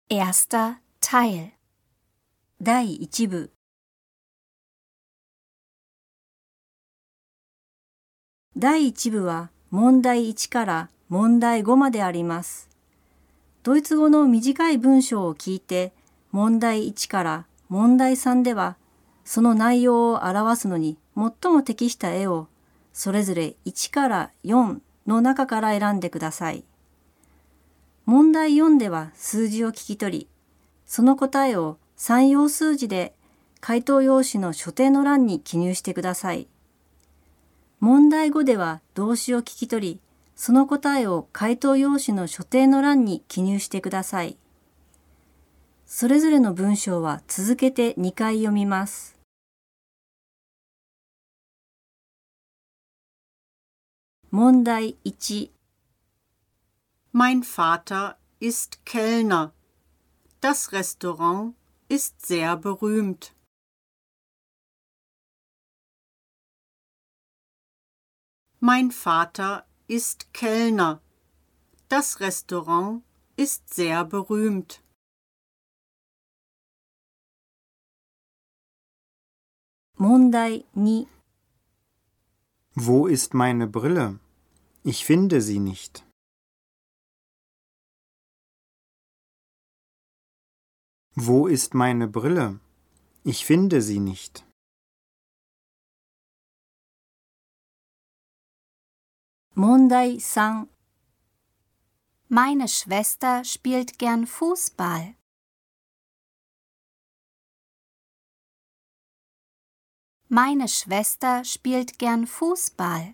Erster Teil. 第1部。第1部は問題1から問題5まであります。ドイツ語の短い文章を聞いて、問題1から問題3では、その内容を表すのに最も適した絵を、それぞれ1から4の中から選んでください。問題4では数字を聞き取り、その答えを3要数字で回答用紙の所定の欄に記入してください。問題5では動詞を聞き取り、その答えを回答用紙の所定の欄に記入してください。それぞれの文章は続けて2回読みます。問題1。 Mein Vater ist Kellner. Das Restaurant ist sehr berühmt. Mein Vater ist Kellner. Das Restaurant ist sehr berühmt. Mondai 2. Wo ist meine Brille? Ich finde sie nicht. Wo ist meine Brille? Ich finde sie nicht. Mondai 3. Meine Schwester spielt gern Fußball. Meine Schwester spielt gern Fußball.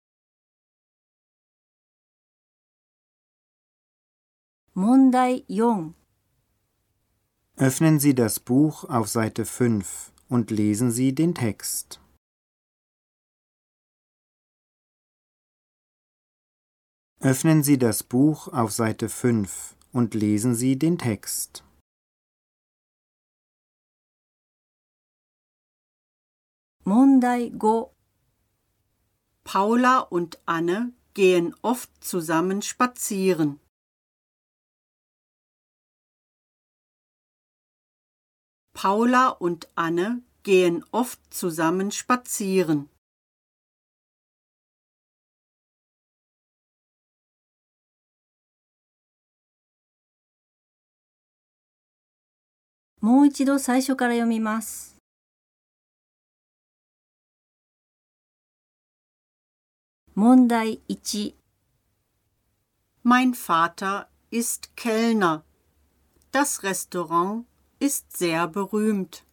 Mondai 4. Öffnen Sie das Buch auf Seite 5 und lesen Sie den Text. Öffnen Sie das Buch auf Seite 5 und lesen Sie den Text. Mondai 5. Paula und Anne gehen oft zusammen spazieren. Paula und Anne gehen oft zusammen spazieren. Moう一度最初から読みます。問題1。 Mein Vater ist Kellner. Das Restaurant ist sehr berühmt.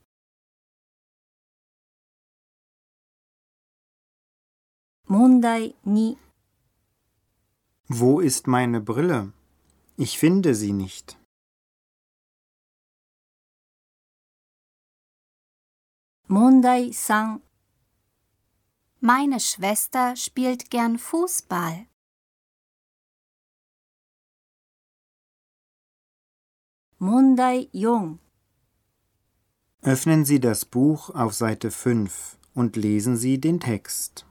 Mondai 2. Wo ist meine Brille? Ich finde sie nicht. Mondai 3. Meine Schwester spielt gern Fußball. Mondai 4. Öffnen Sie das Buch auf Seite 5 und lesen Sie den Text.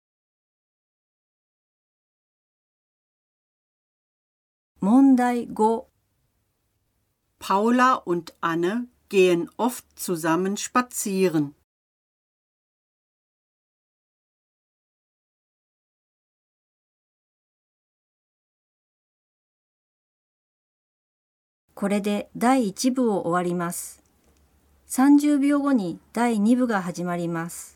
Mondai 5. Paula und Anne gehen oft zusammen spazieren. 「これで第1部を終わります。30秒後に第2部が始まります。